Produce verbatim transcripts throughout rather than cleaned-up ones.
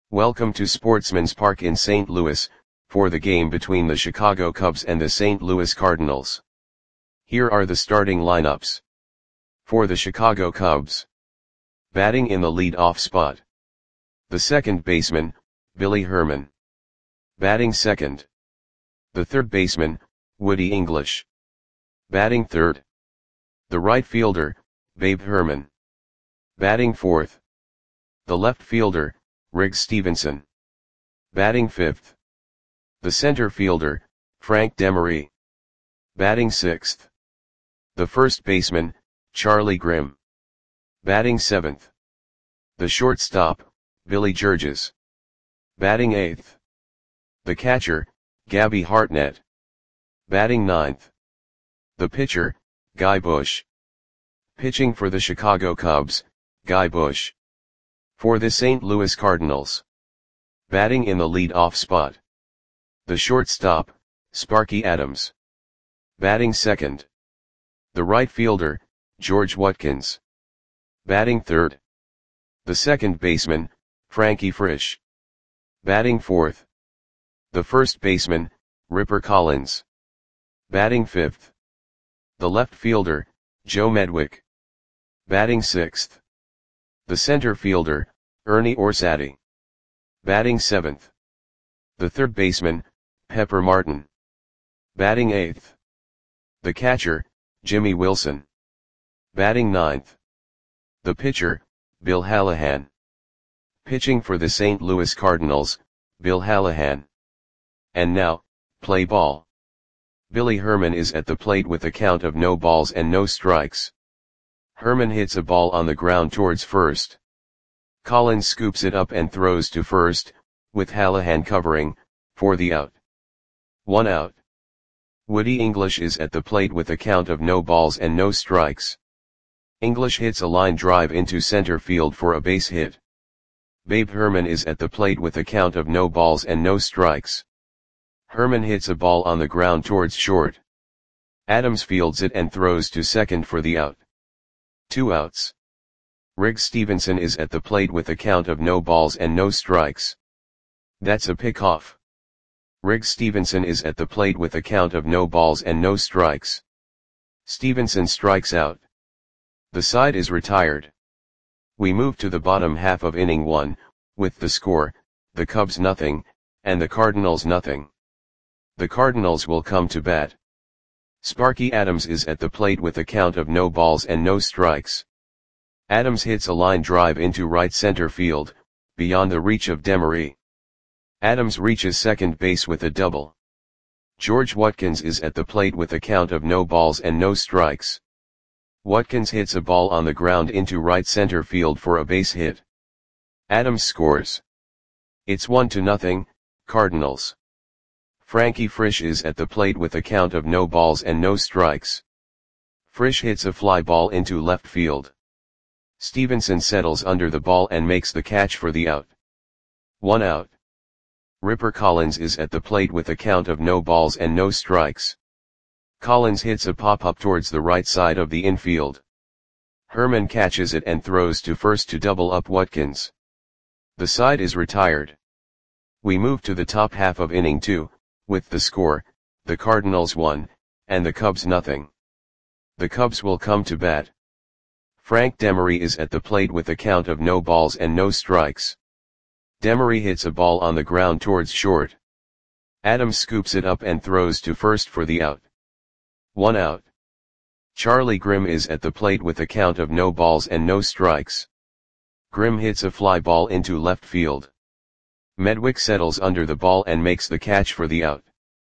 Welcome to Sportsman's Park in Saint Louis, for the game between the Chicago Cubs and the Saint Louis Cardinals. Here are the starting lineups. For the Chicago Cubs. Batting in the lead-off spot. The second baseman, Billy Herman. Batting second. The third baseman, Woody English. Batting third. The right fielder, Babe Herman. Batting fourth. The left fielder, Riggs Stephenson. Batting fifth. The center fielder, Frank Demery. Batting sixth. The first baseman, Charlie Grimm. Batting seventh. The shortstop, Billy Georges. Batting eighth. The catcher, Gabby Hartnett. Batting ninth. The pitcher, Guy Bush. Pitching for the Chicago Cubs, Guy Bush. For the Saint Louis Cardinals. Batting in the lead-off spot. The shortstop, Sparky Adams. Batting second. The right fielder, George Watkins. Batting third. The second baseman, Frankie Frisch. Batting fourth. The first baseman, Ripper Collins. Batting fifth. The left fielder, Joe Medwick. Batting sixth. The center fielder, Ernie Orsatti. Batting seventh. The third baseman, Pepper Martin. Batting eighth. The catcher, Jimmy Wilson. Batting ninth. The pitcher, Bill Hallahan. Pitching for the Saint Louis Cardinals, Bill Hallahan. And now, play ball. Billy Herman is at the plate with a count of no balls and no strikes. Herman hits a ball on the ground towards first. Collins scoops it up and throws to first, with Hallahan covering, for the out. One out. Woody English is at the plate with a count of no balls and no strikes. English hits a line drive into center field for a base hit. Babe Herman is at the plate with a count of no balls and no strikes. Herman hits a ball on the ground towards short. Adams fields it and throws to second for the out. Two outs. Riggs Stephenson is at the plate with a count of no balls and no strikes. That's a pickoff. Riggs Stephenson is at the plate with a count of no balls and no strikes. Stephenson strikes out. The side is retired. We move to the bottom half of inning one, with the score, the Cubs nothing, and the Cardinals nothing. The Cardinals will come to bat. Sparky Adams is at the plate with a count of no balls and no strikes. Adams hits a line drive into right center field, beyond the reach of Demery. Adams reaches second base with a double. George Watkins is at the plate with a count of no balls and no strikes. Watkins hits a ball on the ground into right center field for a base hit. Adams scores. It's one to nothing, Cardinals. Frankie Frisch is at the plate with a count of no balls and no strikes. Frisch hits a fly ball into left field. Stephenson settles under the ball and makes the catch for the out. One out. Ripper Collins is at the plate with a count of no balls and no strikes. Collins hits a pop-up towards the right side of the infield. Herman catches it and throws to first to double up Watkins. The side is retired. We move to the top half of inning two, with the score, the Cardinals one, and the Cubs nothing. The Cubs will come to bat. Frank Demery is at the plate with a count of no balls and no strikes. Demery hits a ball on the ground towards short. Adams scoops it up and throws to first for the out. One out. Charlie Grimm is at the plate with a count of no balls and no strikes. Grimm hits a fly ball into left field. Medwick settles under the ball and makes the catch for the out.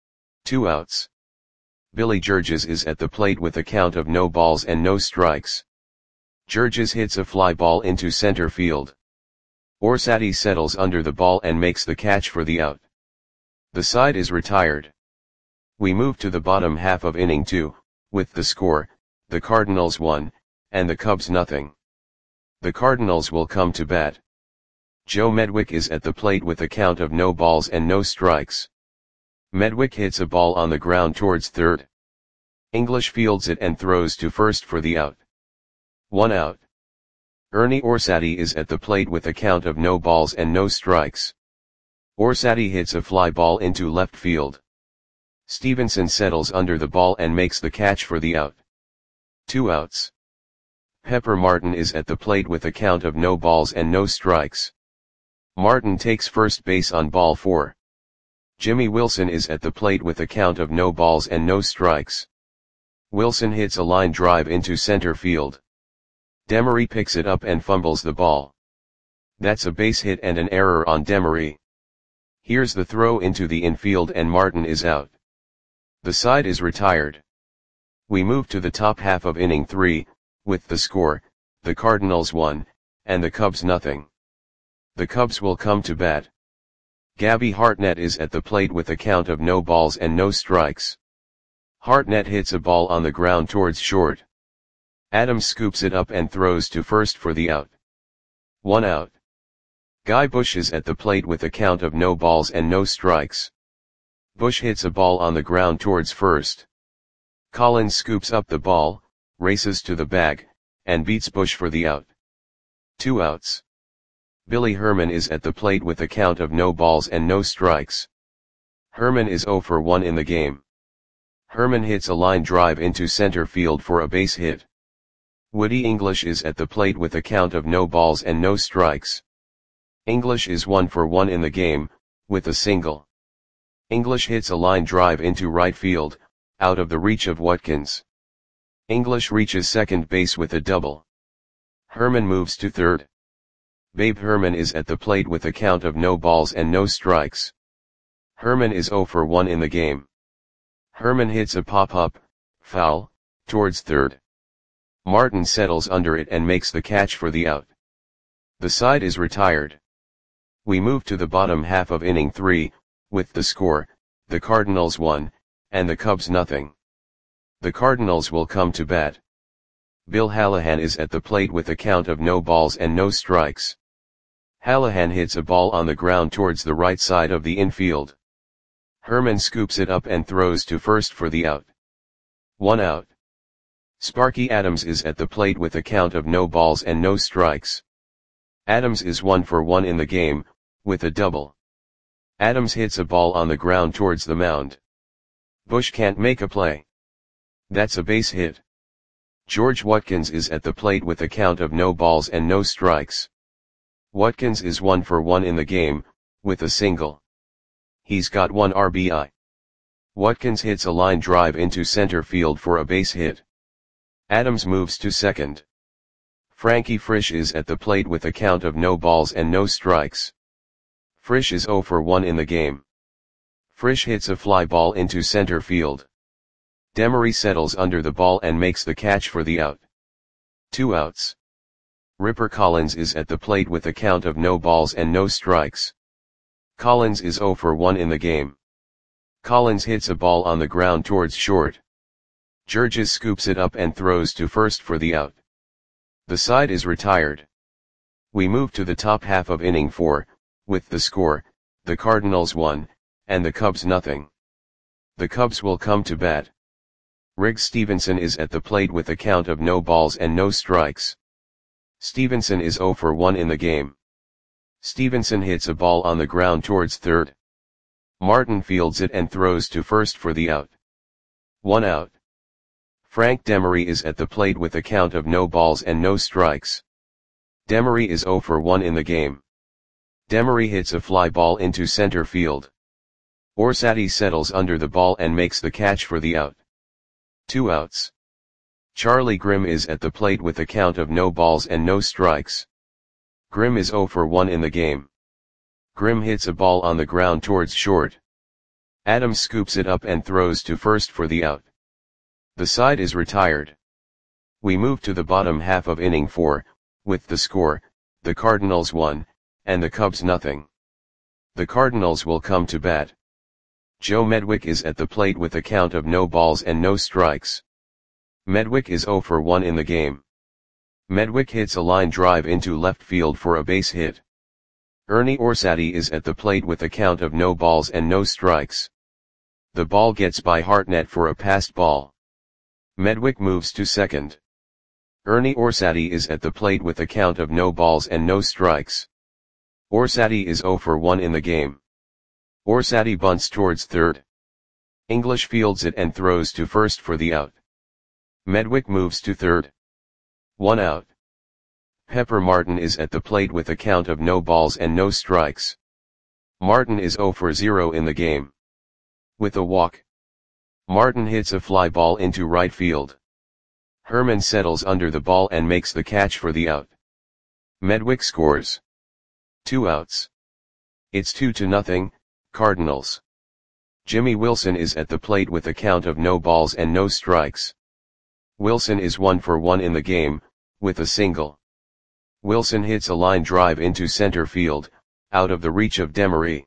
Two outs. Billy Georges is at the plate with a count of no balls and no strikes. Georges hits a fly ball into center field. Orsatti settles under the ball and makes the catch for the out. The side is retired. We move to the bottom half of inning two, with the score, the Cardinals one, and the Cubs nothing. The Cardinals will come to bat. Joe Medwick is at the plate with a count of no balls and no strikes. Medwick hits a ball on the ground towards third. English fields it and throws to first for the out. One out. Ernie Orsatti is at the plate with a count of no balls and no strikes. Orsatti hits a fly ball into left field. Stevenson settles under the ball and makes the catch for the out. Two outs. Pepper Martin is at the plate with a count of no balls and no strikes. Martin takes first base on ball four. Jimmy Wilson is at the plate with a count of no balls and no strikes. Wilson hits a line drive into center field. Demery picks it up and fumbles the ball. That's a base hit and an error on Demery. Here's the throw into the infield and Martin is out. The side is retired. We move to the top half of inning three, with the score, the Cardinals one, and the Cubs nothing. The Cubs will come to bat. Gabby Hartnett is at the plate with a count of no balls and no strikes. Hartnett hits a ball on the ground towards short. Adams scoops it up and throws to first for the out. One out. Guy Bush is at the plate with a count of no balls and no strikes. Bush hits a ball on the ground towards first. Collins scoops up the ball, races to the bag, and beats Bush for the out. Two outs. Billy Herman is at the plate with a count of no balls and no strikes. Herman is oh for one in the game. Herman hits a line drive into center field for a base hit. Woody English is at the plate with a count of no balls and no strikes. English is one for one in the game, with a single. English hits a line drive into right field, out of the reach of Watkins. English reaches second base with a double. Herman moves to third. Babe Herman is at the plate with a count of no balls and no strikes. Herman is oh for one in the game. Herman hits a pop-up, foul, towards third. Martin settles under it and makes the catch for the out. The side is retired. We move to the bottom half of inning three, with the score, the Cardinals one, and the Cubs nothing. The Cardinals will come to bat. Bill Hallahan is at the plate with a count of no balls and no strikes. Hallahan hits a ball on the ground towards the right side of the infield. Herman scoops it up and throws to first for the out. One out. Sparky Adams is at the plate with a count of no balls and no strikes. Adams is one for one in the game, with a double. Adams hits a ball on the ground towards the mound. Bush can't make a play. That's a base hit. George Watkins is at the plate with a count of no balls and no strikes. Watkins is one for one in the game, with a single. He's got one R B I. Watkins hits a line drive into center field for a base hit. Adams moves to second. Frankie Frisch is at the plate with a count of no balls and no strikes. Frisch is oh for one in the game. Frisch hits a fly ball into center field. Demery settles under the ball and makes the catch for the out. Two outs. Ripper Collins is at the plate with a count of no balls and no strikes. Collins is oh for one in the game. Collins hits a ball on the ground towards short. Georges scoops it up and throws to first for the out. The side is retired. We move to the top half of inning four, with the score, the Cardinals one, and the Cubs nothing. The Cubs will come to bat. Riggs Stevenson is at the plate with a count of no balls and no strikes. Stevenson is oh for one in the game. Stevenson hits a ball on the ground towards third. Martin fields it and throws to first for the out. One out. Frank Demery is at the plate with a count of no balls and no strikes. Demery is oh for one in the game. Demery hits a fly ball into center field. Orsatti settles under the ball and makes the catch for the out. Two outs. Charlie Grimm is at the plate with a count of no balls and no strikes. Grimm is oh for one in the game. Grimm hits a ball on the ground towards short. Adams scoops it up and throws to first for the out. The side is retired. We move to the bottom half of inning four, with the score, the Cardinals one, and the Cubs nothing. The Cardinals will come to bat. Joe Medwick is at the plate with a count of no balls and no strikes. Medwick is oh for one in the game. Medwick hits a line drive into left field for a base hit. Ernie Orsatti is at the plate with a count of no balls and no strikes. The ball gets by Hartnett for a passed ball. Medwick moves to second. Ernie Orsatti is at the plate with a count of no balls and no strikes. Orsatti is zero for one in the game. Orsatti bunts towards third. English fields it and throws to first for the out. Medwick moves to third. One out. Pepper Martin is at the plate with a count of no balls and no strikes. Martin is zero for zero in the game. With a walk, Martin hits a fly ball into right field. Herman settles under the ball and makes the catch for the out. Medwick scores. Two outs. It's two to nothing, Cardinals. Jimmy Wilson is at the plate with a count of no balls and no strikes. Wilson is one for one in the game, with a single. Wilson hits a line drive into center field, out of the reach of Demery.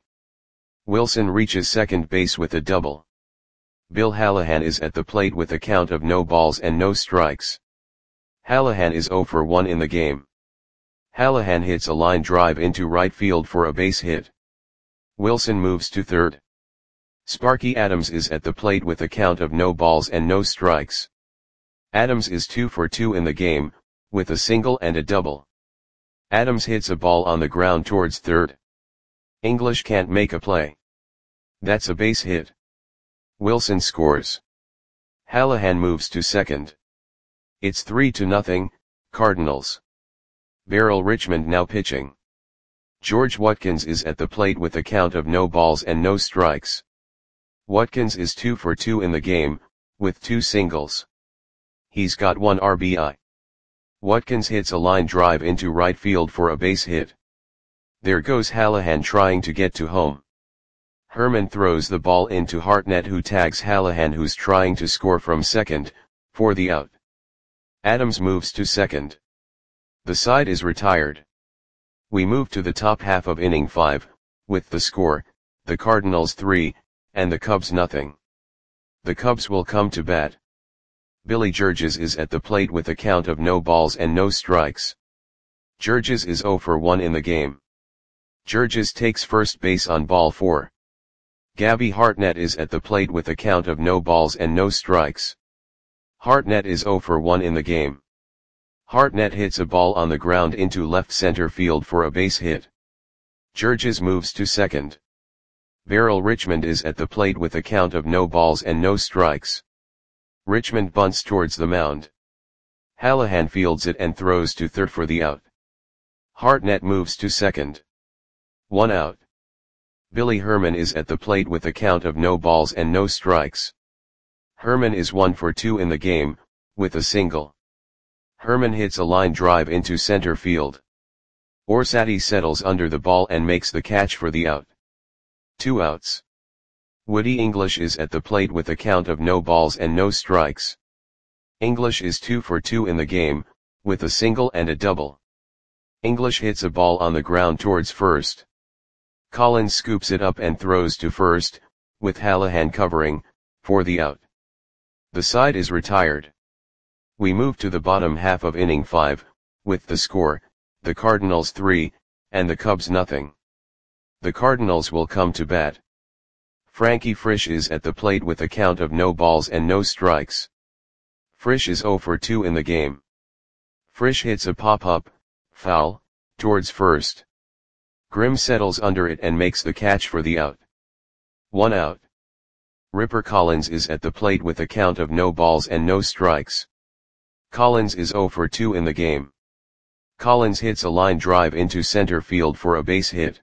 Wilson reaches second base with a double. Bill Hallahan is at the plate with a count of no balls and no strikes. Hallahan is zero for one in the game. Hallahan hits a line drive into right field for a base hit. Wilson moves to third. Sparky Adams is at the plate with a count of no balls and no strikes. Adams is two for two in the game, with a single and a double. Adams hits a ball on the ground towards third. English can't make a play. That's a base hit. Wilson scores. Hallahan moves to second. It's three to nothing, Cardinals. Beryl Richmond now pitching. George Watkins is at the plate with a count of no balls and no strikes. Watkins is two for two in the game, with two singles. He's got one R B I. Watkins hits a line drive into right field for a base hit. There goes Hallahan trying to get to home. Herman throws the ball into Hartnett, who tags Hallahan, who's trying to score from second, for the out. Adams moves to second. The side is retired. We move to the top half of inning five, with the score, the Cardinals three, and the Cubs nothing. The Cubs will come to bat. Billy Georges is at the plate with a count of no balls and no strikes. Georges is zero for one in the game. Georges takes first base on ball four. Gabby Hartnett is at the plate with a count of no balls and no strikes. Hartnett is zero for one in the game. Hartnett hits a ball on the ground into left center field for a base hit. Georges moves to second. Beryl Richmond is at the plate with a count of no balls and no strikes. Richmond bunts towards the mound. Hallahan fields it and throws to third for the out. Hartnett moves to second. One out. Billy Herman is at the plate with a count of no balls and no strikes. Herman is one for two in the game, with a single. Herman hits a line drive into center field. Orsatti settles under the ball and makes the catch for the out. Two outs. Woody English is at the plate with a count of no balls and no strikes. English is two for two in the game, with a single and a double. English hits a ball on the ground towards first. Collins scoops it up and throws to first, with Hallahan covering, for the out. The side is retired. We move to the bottom half of inning five, with the score, the Cardinals three, and the Cubs nothing. The Cardinals will come to bat. Frankie Frisch is at the plate with a count of no balls and no strikes. Frisch is zero for two in the game. Frisch hits a pop-up, foul, towards first. Grimm settles under it and makes the catch for the out. One out. Ripper Collins is at the plate with a count of no balls and no strikes. Collins is zero for two in the game. Collins hits a line drive into center field for a base hit.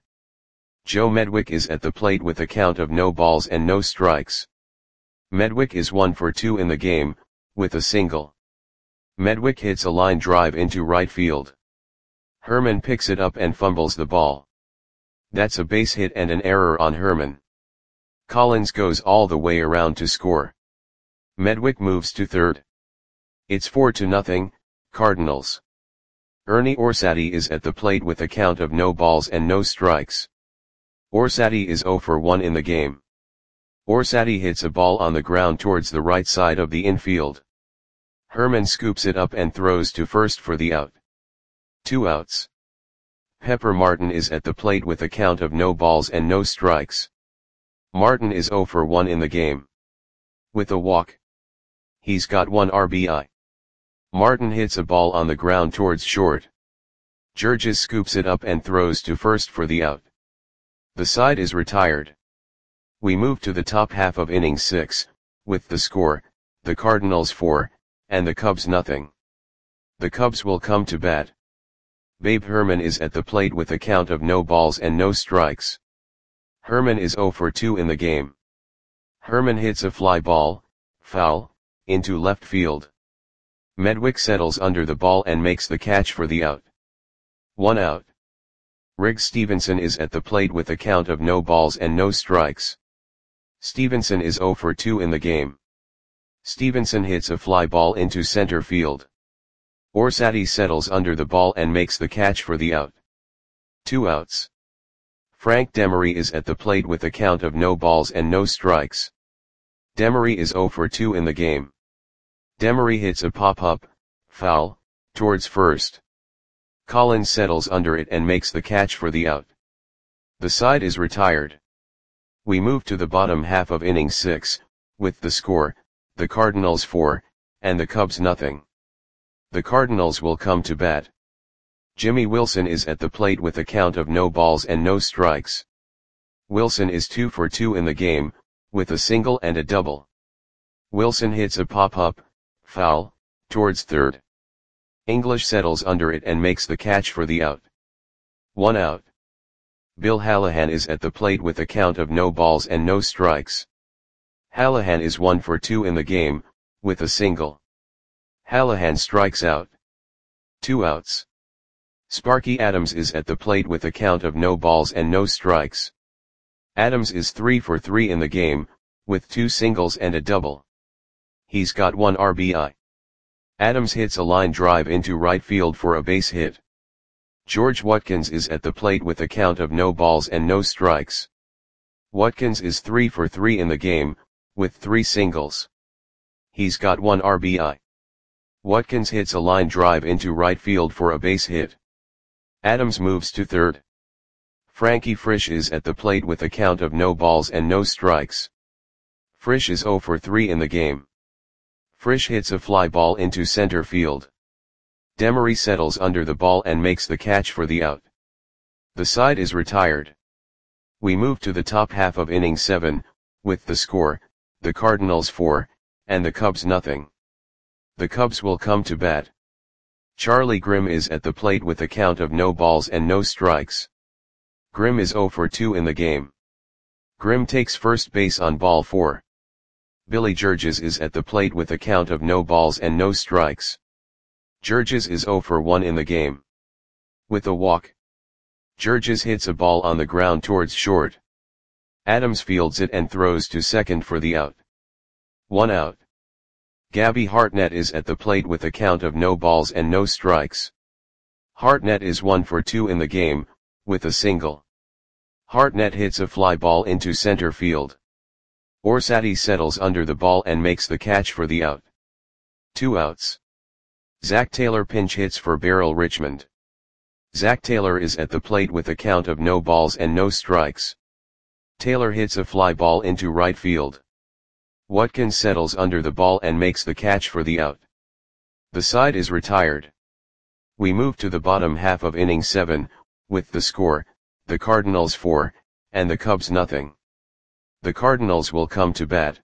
Joe Medwick is at the plate with a count of no balls and no strikes. Medwick is one for two in the game, with a single. Medwick hits a line drive into right field. Herman picks it up and fumbles the ball. That's a base hit and an error on Herman. Collins goes all the way around to score. Medwick moves to third. It's four to nothing, Cardinals. Ernie Orsatti is at the plate with a count of no balls and no strikes. Orsatti is zero for one in the game. Orsatti hits a ball on the ground towards the right side of the infield. Herman scoops it up and throws to first for the out. Two outs. Pepper Martin is at the plate with a count of no balls and no strikes. Martin is zero for one in the game. With a walk. He's got one R B I. Martin hits a ball on the ground towards short. Georges scoops it up and throws to first for the out. The side is retired. We move to the top half of inning six, with the score, the Cardinals four, and the Cubs nothing. The Cubs will come to bat. Babe Herman is at the plate with a count of no balls and no strikes. Herman is oh for two in the game. Herman hits a fly ball, foul, into left field. Medwick settles under the ball and makes the catch for the out. One out. Riggs Stevenson is at the plate with a count of no balls and no strikes. Stevenson is oh for two in the game. Stevenson hits a fly ball into center field. Orsatti settles under the ball and makes the catch for the out. Two outs. Frank Demery is at the plate with a count of no balls and no strikes. Demery is oh for two in the game. Demery hits a pop-up, foul, towards first. Collins settles under it and makes the catch for the out. The side is retired. We move to the bottom half of inning six, with the score, the Cardinals four, and the Cubs nothing. The Cardinals will come to bat. Jimmy Wilson is at the plate with a count of no balls and no strikes. Wilson is two for two in the game, with a single and a double. Wilson hits a pop-up, foul, towards third. English settles under it and makes the catch for the out. One out. Bill Hallahan is at the plate with a count of no balls and no strikes. Hallahan is one for two in the game, with a single. Hallahan strikes out. Two outs. Sparky Adams is at the plate with a count of no balls and no strikes. Adams is three for three in the game, with two singles and a double. He's got one R B I. Adams hits a line drive into right field for a base hit. George Watkins is at the plate with a count of no balls and no strikes. Watkins is three for three in the game, with three singles. He's got one R B I. Watkins hits a line drive into right field for a base hit. Adams moves to third. Frankie Frisch is at the plate with a count of no balls and no strikes. Frisch is oh for three in the game. Frisch hits a fly ball into center field. Demery settles under the ball and makes the catch for the out. The side is retired. We move to the top half of inning seven, with the score, the Cardinals four, and the Cubs nothing. The Cubs will come to bat. Charlie Grimm is at the plate with a count of no balls and no strikes. Grimm is oh for two in the game. Grimm takes first base on ball four. Billy Georges is at the plate with a count of no balls and no strikes. Georges is oh for one in the game. With a walk. Georges hits a ball on the ground towards short. Adams fields it and throws to second for the out. One out. Gabby Hartnett is at the plate with a count of no balls and no strikes. Hartnett is one for two in the game, with a single. Hartnett hits a fly ball into center field. Orsatti settles under the ball and makes the catch for the out. Two outs. Zach Taylor pinch hits for Beryl Richmond. Zach Taylor is at the plate with a count of no balls and no strikes. Taylor hits a fly ball into right field. Watkins settles under the ball and makes the catch for the out. The side is retired. We move to the bottom half of inning seven, with the score, the Cardinals four, and the Cubs nothing. The Cardinals will come to bat.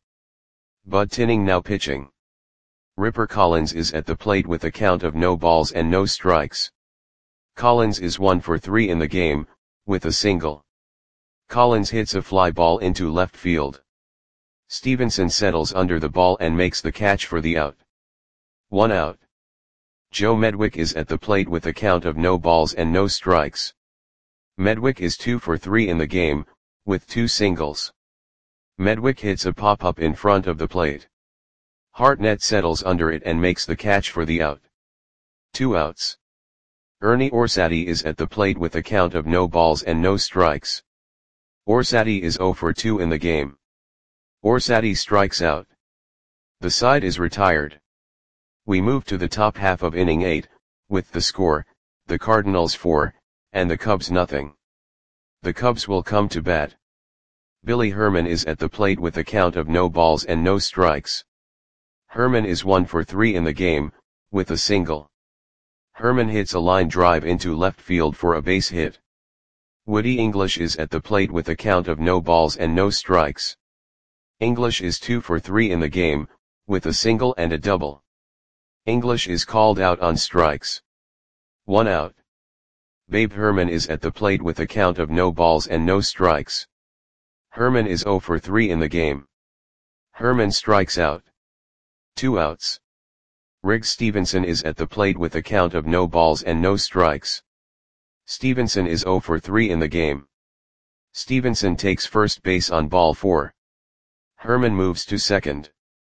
Bud Tinning now pitching. Ripper Collins is at the plate with a count of no balls and no strikes. Collins is one for three in the game, with a single. Collins hits a fly ball into left field. Stevenson settles under the ball and makes the catch for the out. One out. Joe Medwick is at the plate with a count of no balls and no strikes. Medwick is two for three in the game, with two singles. Medwick hits a pop-up in front of the plate. Hartnett settles under it and makes the catch for the out. Two outs. Ernie Orsatti is at the plate with a count of no balls and no strikes. Orsatti is oh for two in the game. Orsatti strikes out. The side is retired. We move to the top half of inning eight, with the score, the Cardinals four, and the Cubs nothing. The Cubs will come to bat. Billy Herman is at the plate with a count of no balls and no strikes. Herman is one for three in the game, with a single. Herman hits a line drive into left field for a base hit. Woody English is at the plate with a count of no balls and no strikes. English is two for three in the game, with a single and a double. English is called out on strikes. One out. Babe Herman is at the plate with a count of no balls and no strikes. Herman is zero for three in the game. Herman strikes out. Two outs. Riggs Stevenson is at the plate with a count of no balls and no strikes. Stevenson is zero for three in the game. Stevenson takes first base on ball four. Herman moves to second.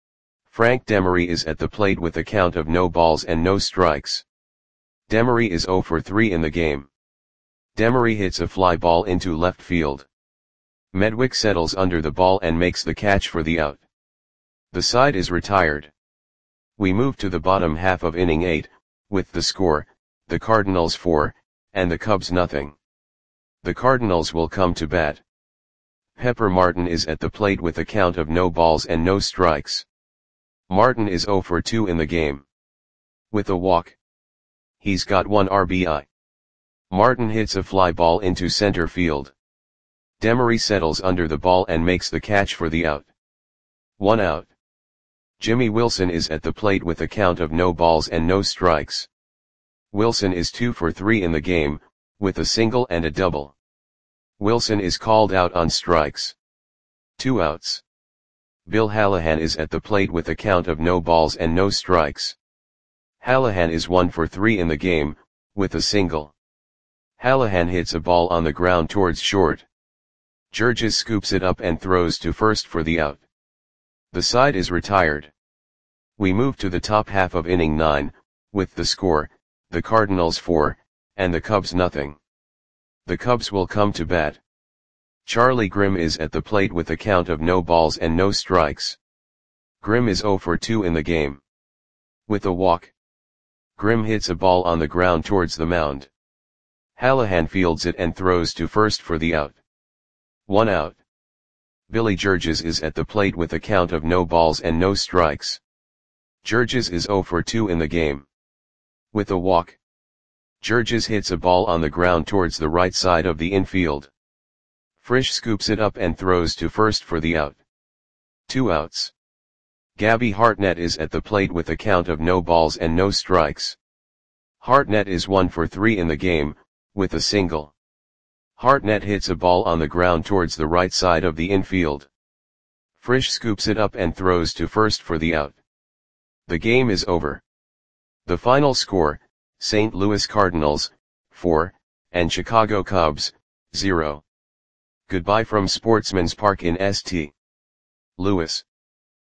Frank Demery is at the plate with a count of no balls and no strikes. Demery is zero for three in the game. Demery hits a fly ball into left field. Medwick settles under the ball and makes the catch for the out. The side is retired. We move to the bottom half of inning eight, with the score, the Cardinals four, and the Cubs nothing. The Cardinals will come to bat. Pepper Martin is at the plate with a count of no balls and no strikes. Martin is zero for two in the game. With a walk. He's got one R B I. Martin hits a fly ball into center field. Demery settles under the ball and makes the catch for the out. One out. Jimmy Wilson is at the plate with a count of no balls and no strikes. Wilson is two for three in the game, with a single and a double. Wilson is called out on strikes. Two outs. Bill Hallahan is at the plate with a count of no balls and no strikes. Hallahan is one for three in the game, with a single. Hallahan hits a ball on the ground towards short. Georges scoops it up and throws to first for the out. The side is retired. We move to the top half of inning nine, with the score, the Cardinals four, and the Cubs nothing. The Cubs will come to bat. Charlie Grimm is at the plate with a count of no balls and no strikes. Grimm is zero for two in the game. With a walk. Grimm hits a ball on the ground towards the mound. Hallahan fields it and throws to first for the out. One out. Billy Georges is at the plate with a count of no balls and no strikes. Georges is zero for two in the game. With a walk. Georges hits a ball on the ground towards the right side of the infield. Frisch scoops it up and throws to first for the out. Two outs. Gabby Hartnett is at the plate with a count of no balls and no strikes. Hartnett is one for three in the game, with a single. Hartnett hits a ball on the ground towards the right side of the infield. Frisch scoops it up and throws to first for the out. The game is over. The final score, Saint Louis Cardinals, four, and Chicago Cubs, zero. Goodbye from Sportsman's Park in Saint Louis.